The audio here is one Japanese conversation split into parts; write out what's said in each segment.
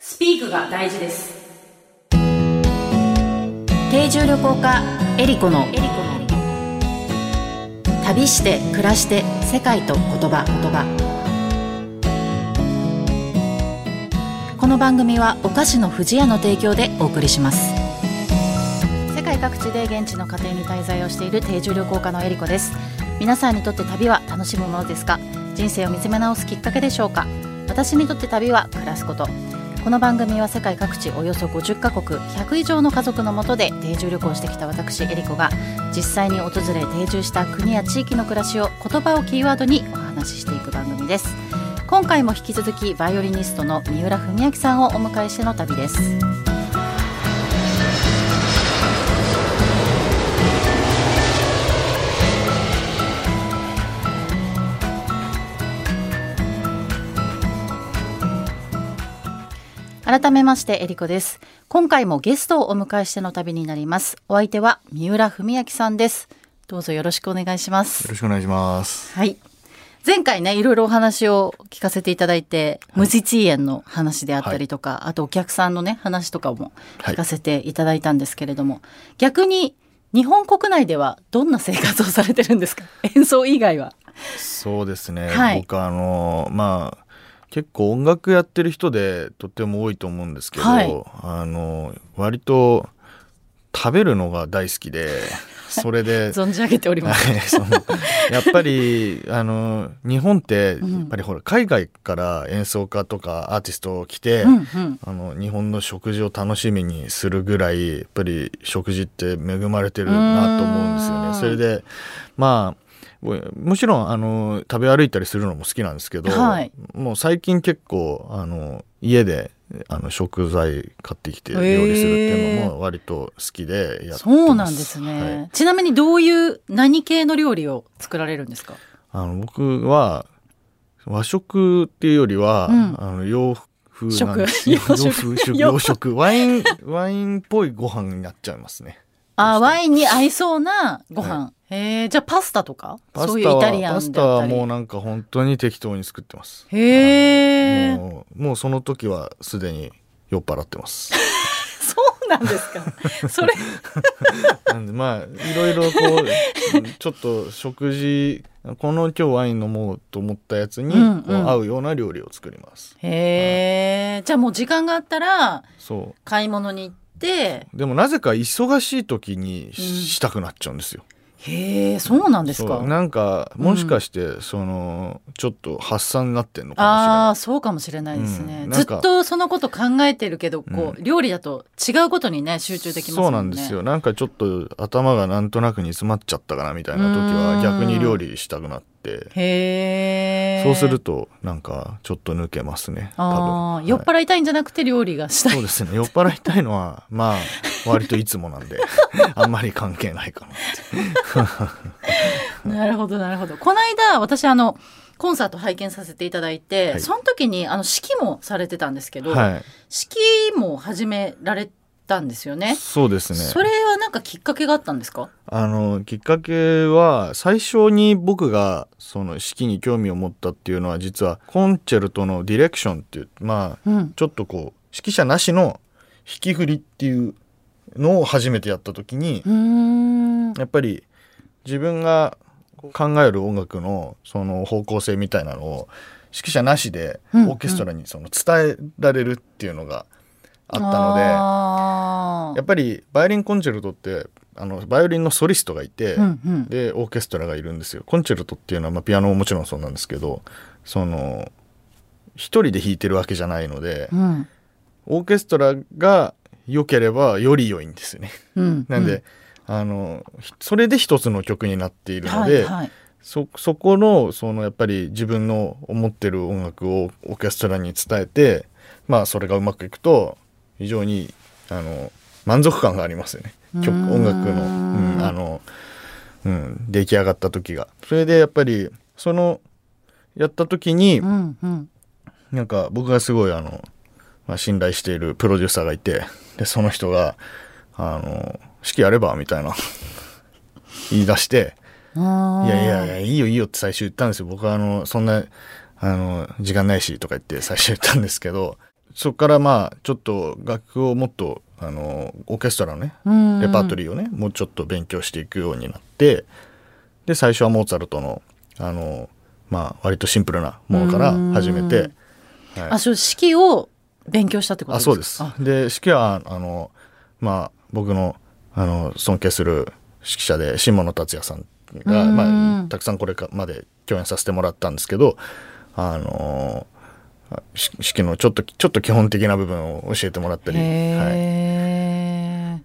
スピークが大事です。 定住旅行家エリコの旅して暮らして世界と言葉。この番組はお菓子の不二家の提供でお送りします。世界各地で現地の家庭に滞在をしている定住旅行家のエリコです。皆さんにとって旅は楽しむものですか？人生を見つめ直すきっかけでしょうか？私にとって旅は暮らすこと。この番組は世界各地およそ50カ国100以上の家族の下で定住旅行してきた私エリコが実際に訪れ定住した国や地域の暮らしを言葉をキーワードにお話ししていく番組です。今回も引き続きバイオリニストの三浦文明さんをお迎えしての旅です。改めましてエリコです。今回もゲストをお迎えしての旅になります。お相手は三浦文明さんです。どうぞよろしくお願いします。 よろしくお願いします。 はい。前回ねいろいろお話を聞かせていただいて、無実園の話であったりとか、あとお客さんのね話とかも聞かせていただいたんですけれども、逆に日本国内ではどんな生活をされてるんですか？演奏以外は。 そうですね、 僕結構音楽やってる人でとっても多いと思うんですけど、割と食べるのが大好きで、それで存じ上げております。 やっぱり日本ってやっぱりほら海外から演奏家とかアーティストを来て、日本の食事を楽しみにするぐらいやっぱり食事って恵まれてるなと思うんですよね。それでもちろん食べ歩いたりするのも好きなんですけど、もう最近結構家で食材買ってきて料理するっていうのも割と好きでやってます。 そうなんですね、ちなみにどういう何系の料理を作られるんですか？ 僕は和食っていうよりは、洋風なんですね。洋食ワインっぽいご飯になっちゃいますね。 ワインに合いそうなご飯、じゃあパスタとかそういうイタリアンだったり。 パスタはもうなんか本当に適当に作ってます。もうその時はすでに酔っ払ってます。 そうなんですか？それなんでいろいろこうちょっと食事今日ワイン飲もうと思ったやつに合うような料理を作ります。 じゃあもう時間があったら買い物に行って、 でもなぜか忙しい時にしたくなっちゃうんですよ。 そうなんですか？ なんかもしかして、ちょっと発散になってんのかもしれない。 そうかもしれないですね、ずっとそのこと考えてるけど料理だと違うことにね集中できますもんね。 そうなんですよ。なんかちょっと頭がなんとなく煮詰まっちゃったかなみたいな時は逆に料理したくなって、そうするとなんかちょっと抜けますね。多分酔っ払いたいんじゃなくて料理がしたい。 そうですね、酔っ払いたいのは割といつもなんであんまり関係ないかなってなるほどなるほど。この間私コンサート拝見させていただいて、その時に指揮もされてたんですけど、指揮も始められたんですよね。 そうですね。 それはなんかきっかけがあったんですか？ きっかけは最初に僕がその指揮に興味を持ったっていうのは実はコンチェルトのディレクションっていうちょっとこう指揮者なしの弾き振りっていうのを初めてやった時にやっぱり自分が考える音楽のその方向性みたいなのを指揮者なしでオーケストラに伝えられるっていうのがあったので、やっぱりバイオリンコンチェルトってバイオリンのソリストがいて、でオーケストラがいるんですよ。コンチェルトっていうのは、ピアノももちろんそうなんですけど一人で弾いてるわけじゃないので、オーケストラが良ければより良いんですよね。なんでそれで一つの曲になっているので、そこのやっぱり自分の思ってる音楽をオーケストラに伝えて、それがうまくいくと非常に満足感がありますよね。音楽の、出来上がった時が。それでやっぱりやった時に、なんか僕がすごい信頼しているプロデューサーがいて、でその人が指揮やればみたいな言い出して、いやいいよって最初言ったんですよ。僕はそんな時間ないしとか言って最初言ったんですけど、 そこからまあちょっと楽譜をもっとオーケストラのねレパートリーをねもうちょっと勉強していくようになって、で最初はモーツァルトのまあ割とシンプルなものから始めて、 はい、指揮を勉強したってことですか？ そうです。で指揮はまあ僕の尊敬する指揮者で下野達也さんが、まあ、たくさんこれまで共演させてもらったんですけど、指揮のちょっと基本的な部分を教えてもらったり、 はい、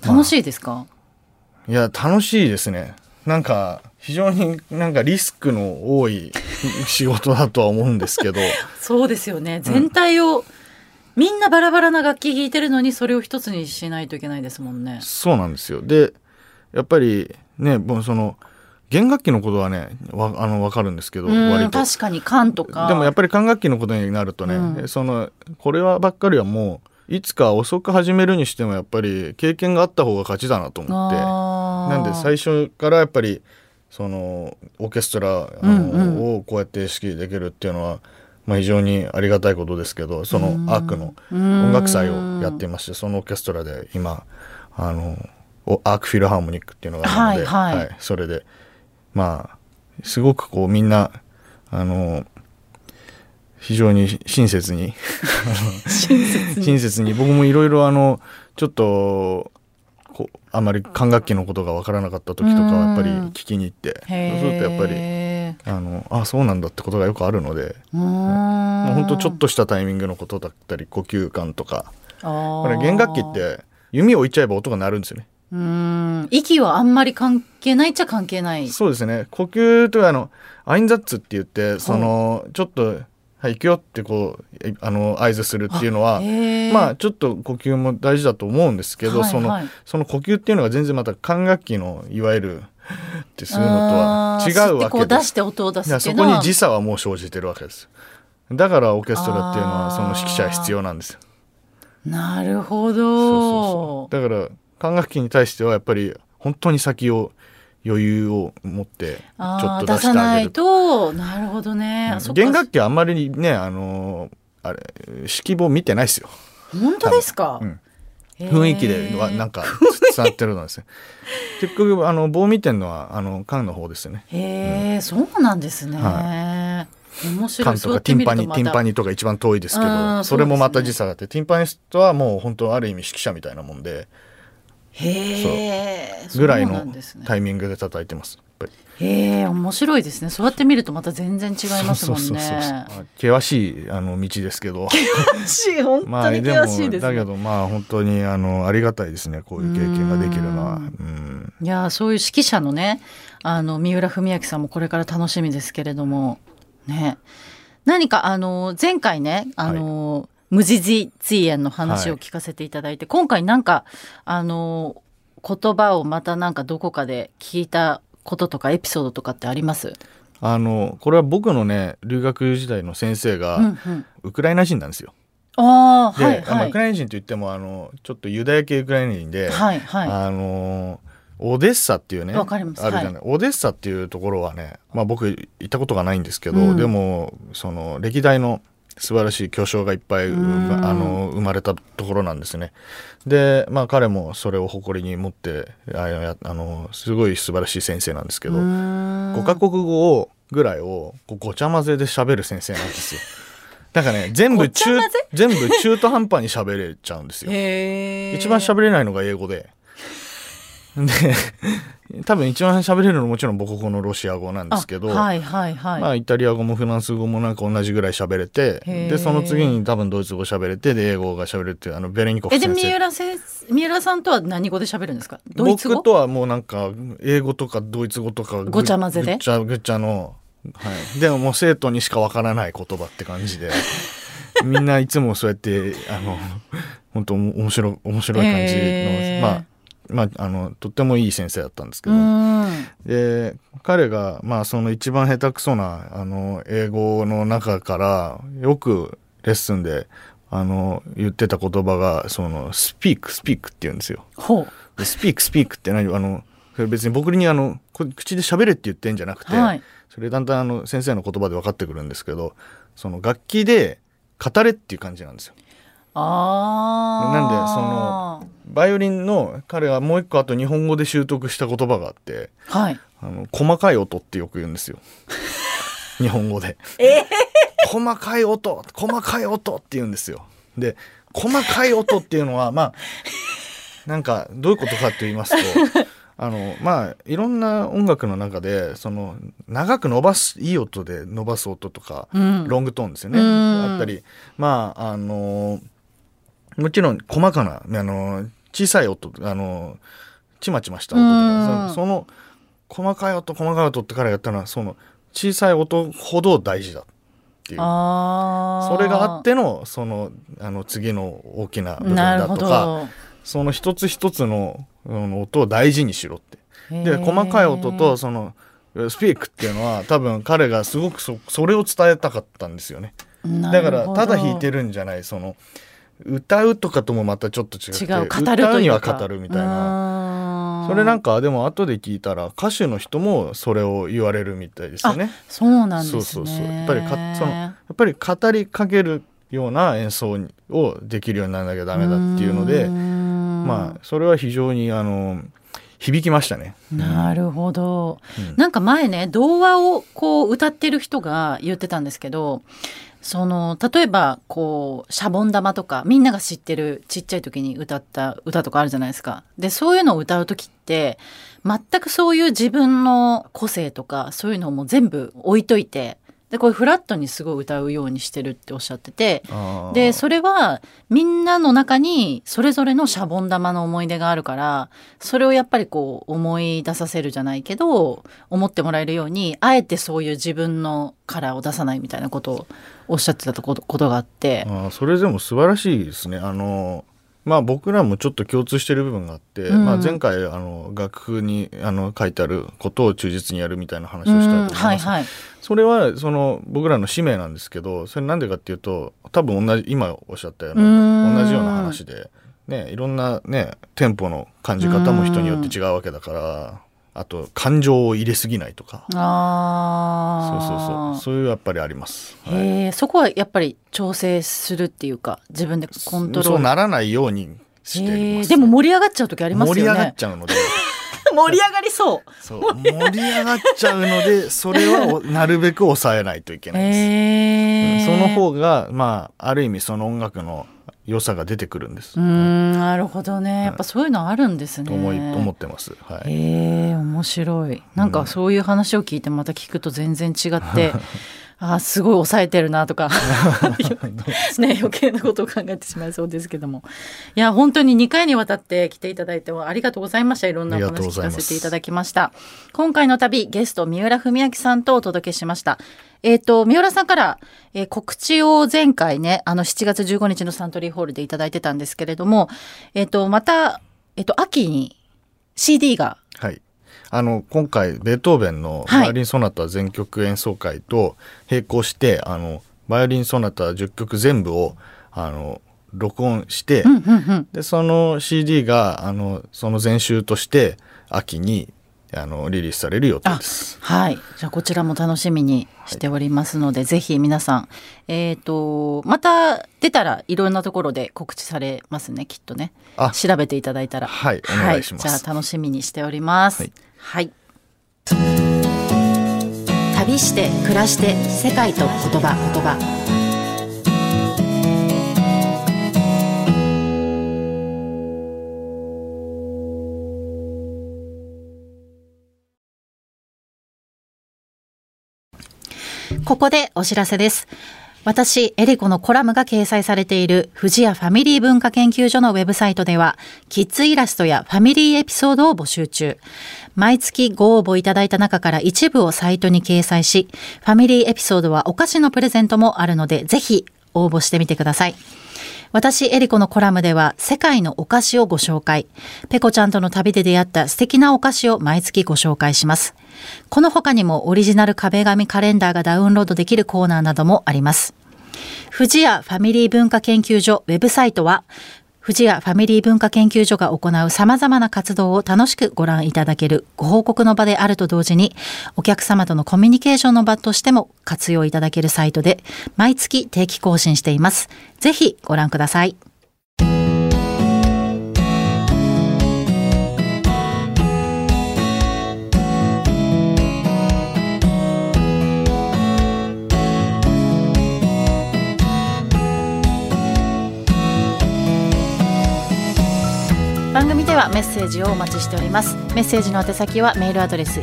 楽しいですか？ いや楽しいですね。なんか非常になんかリスクの多い仕事だとは思うんですけどそうですよね。全体を、みんなバラバラな楽器弾いてるのにそれを一つにしないといけないですもんね。 そうなんですよ。でやっぱりねその弦楽器のことはね分かるんですけど、割と確かに管とか。 でもやっぱり管楽器のことになるとね、これはばっかりはもういつか遅く始めるにしてもやっぱり経験があった方が勝ちだなと思って、なんで最初からやっぱりそのオーケストラをこうやって指揮できるっていうのは、まあ、非常にありがたいことですけど、そのアークの音楽祭をやっていまして、そのオーケストラで今アークフィルハーモニックっていうのがあるので、はい、それでまあすごくこうみんな非常に親切に親切に僕もいろいろちょっとあまり管楽器のことが分からなかった時とかはやっぱり聞きに行って、そうするとやっぱりそうなんだってことがよくあるので、もう本当ちょっとしたタイミングのことだったり呼吸感とか、これ弦楽器って弓を置いちゃえば音が鳴るんですよね。 息はあんまり関係ないっちゃ関係ない。そうですね。呼吸というアインザッツって言ってちょっとはい行くよってこう合図するっていうのはまあちょっと呼吸も大事だと思うんですけど、その呼吸っていうのが全然また管楽器のいわゆるってそういうのとは違うわけで、 こう出して音を出すっていうのはそこに時差はもう生じてるわけです。だからオーケストラっていうのはその指揮者必要なんですよ。 なるほど。 だから管楽器に対してはやっぱり本当に先を余裕を持ってちょっと出してあげる。 出さないと。なるほどね。 弦楽器はあんまりねあれ指揮棒見てないですよ。 本当ですか？ 雰囲気でなんか伝わってるのですね。結局棒見てるのは管の方ですよね。 そうなんですね。面白い。 管とかティンパニとか一番遠いですけど、それもまた時差があって、ティンパニストはもう本当ある意味指揮者みたいなもんで、ぐらいのタイミングで叩いてます。 面白いですね。そうやって見るとまた全然違いますもんね。 険しい道ですけど険しい、本当に険しいですね。 だけどまあ本当にありがたいですね、こういう経験ができるのは。 いやそういう指揮者のね三浦文明さんもこれから楽しみですけれどもね、何か前回ね無地追演の話を聞かせていただいて、今回なんか言葉をまたなんかどこかで聞いたこととかエピソードとかってあります？ これは僕のね留学時代の先生がウクライナ人なんですよ。ウクライナ人といってもちょっとユダヤ系ウクライナ人で、オデッサっていうねあるじゃない、オデッサっていうところはね、まあ、僕行ったことがないんですけど、でもその歴代の素晴らしい巨匠がいっぱい生まれたところなんですね。で、まあ、彼もそれを誇りに持ってすごい素晴らしい先生なんですけど、5カ国語ぐらいをごちゃ混ぜで喋る先生なんですよ。だからね全部中途半端に喋れちゃうんですよ。一番喋れないのが英語で多分一番喋れるのはもちろん母国のロシア語なんですけど、まあ、イタリア語もフランス語もなんか同じぐらい喋れて、でその次に多分ドイツ語喋れて、で英語が喋れるっていうベレニコフ先生。 で三浦さんとは何語で喋るんですか？ドイツ語？ 僕とはもうなんか英語とかドイツ語とかごちゃ混ぜでぐっちゃの、でももう生徒にしかわからない言葉って感じでみんないつもそうやって本当面白い感じのとってもいい先生だったんですけど、で彼がまあその一番下手くそな英語の中からよくレッスンで言ってた言葉がそのスピークって言うんですよ。スピークって何それ別に僕に口で喋れって言ってんじゃなくて、それだんだん先生の言葉で分かってくるんですけど、その楽器で語れっていう感じなんですよ。 なんでそのバイオリンの彼はもう一個あと日本語で習得した言葉があって、 はい、 細かい音ってよく言うんですよ日本語で、細かい音って言うんですよ。で細かい音っていうのはまあなんかどういうことかと言いますとまあいろんな音楽の中でその長くいい音で伸ばす音とか、ロングトーンですよね、あったり、まあもちろん細かな小さい音ちまちました音とか、その細かい音って彼がやったのはその小さい音ほど大事だっていう、それがあってのその次の大きな部分だとか、その一つ一つの音を大事にしろって。で細かい音とそのスピークっていうのは多分彼がすごくそれを伝えたかったんですよね。だからただ弾いてるんじゃない、その歌うとかともまたちょっと違って、歌うには語るみたいな、それなんかでも後で聞いたら歌手の人もそれを言われるみたいですよね。 そうなんですね。 やっぱり語りかけるような演奏をできるようにならなきゃダメだっていうので、まあそれは非常に響きましたね。 なるほど、なんか前ね童話をこう歌ってる人が言ってたんですけど、例えばこうシャボン玉とかみんなが知ってるちっちゃい時に歌った歌とかあるじゃないですか。でそういうのを歌う時って全くそういう自分の個性とかそういうのをもう全部置いといて、でこういうフラットにすごい歌うようにしてるっておっしゃってて、でそれはみんなの中にそれぞれのシャボン玉の思い出があるから、それをやっぱりこう思い出させるじゃないけど思ってもらえるようにあえてそういう自分のカラーを出さないみたいなことをおっしゃってたことがあって、 それでも素晴らしいですね。まあ、僕らもちょっと共通してる部分があって、まあ、前回楽譜に書いてあることを忠実にやるみたいな話をしたいと思います。それは僕らの使命なんですけど、それなんでかっていうと多分今おっしゃったような同じような話で、ね、いろんな、ね、テンポの感じ方も人によって違うわけだから、あと感情を入れすぎないとか、そういうやっぱりあります。 そこはやっぱり調整するっていうか自分でコントロールそうならないようにしています。 でも盛り上がっちゃう時ありますよね。 盛り上がっちゃうので盛り上がりそう盛り上がっちゃうのでそれはなるべく抑えないといけないです、その方が、まあ、ある意味その音楽の良さが出てくるんです。 なるほどね、やっぱそういうのあるんですね、 思ってます。 面白い。なんかそういう話を聞いてまた聞くと全然違ってすごい抑えてるなとかね、余計なことを考えてしまいそうですけども、いや本当に2回にわたって来ていただいてありがとうございました。いろんなお話聞かせていただきました。今回の旅ゲスト三浦文明さんとお届けしました。三浦さんから、告知を前回ね7月15日のサントリーホールでいただいてたんですけれども、また、秋に CD が、 今回ベートーベンのバイオリンソナタ全曲演奏会と並行して、バイオリンソナタ10曲全部を録音して、でその CD がその前週として秋にリリースされる予定です。じゃあこちらも楽しみにしておりますので、ぜひ皆さん、また出たらいろんなところで告知されますね、きっとね。調べていただいたら。お願いします。じゃあ楽しみにしております。旅して暮らして世界と言葉。ここでお知らせです。私、エリコのコラムが掲載されている富士屋ファミリー文化研究所のウェブサイトでは、キッズイラストやファミリーエピソードを募集中。毎月ご応募いただいた中から一部をサイトに掲載し、ファミリーエピソードはお菓子のプレゼントもあるので、ぜひ応募してみてください。私、エリコのコラムでは世界のお菓子をご紹介。ペコちゃんとの旅で出会った素敵なお菓子を毎月ご紹介します。この他にもオリジナル壁紙カレンダーがダウンロードできるコーナーなどもあります。富士屋ファミリー文化研究所ウェブサイトは富士屋ファミリー文化研究所が行う様々な活動を楽しくご覧いただけるご報告の場であると同時に、お客様とのコミュニケーションの場としても活用いただけるサイトで毎月定期更新しています。ぜひご覧ください。番組ではメッセージをお待ちしております。メッセージの宛先はメールアドレス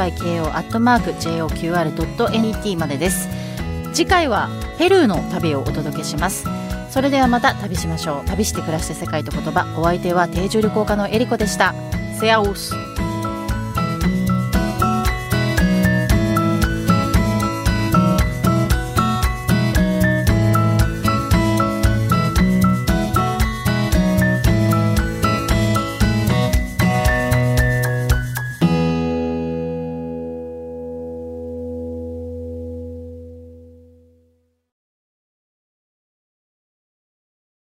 eriko@jocr.net までです。次回はペルーの旅をお届けします。それではまた旅しましょう。旅して暮らして世界と言葉。お相手は定住旅行家のエリコでした。セアオス。